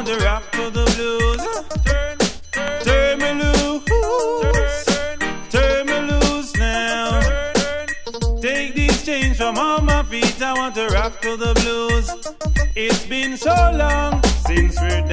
want to rock to the blues. Turn me loose, turn me loose now. Take these chains from all my feet, I want to rock to the blues. It's been so long since we're